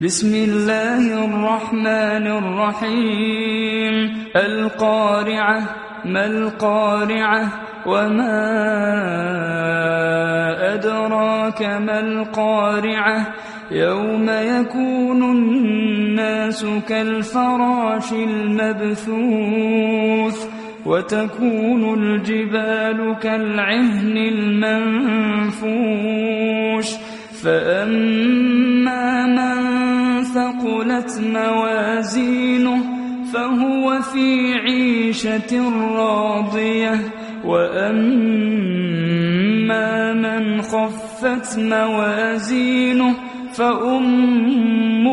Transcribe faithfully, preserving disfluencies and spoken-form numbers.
بسم الله الرحمن الرحيم القارعة ما القارعة وما أدراك ما القارعة يوم يكون الناس كالفراش المبثوث وتكون الجبال كالعهن المنفوش فأما من ثقلت موازينه فهو في عيشة راضية وأما من خفت موازينه فأمه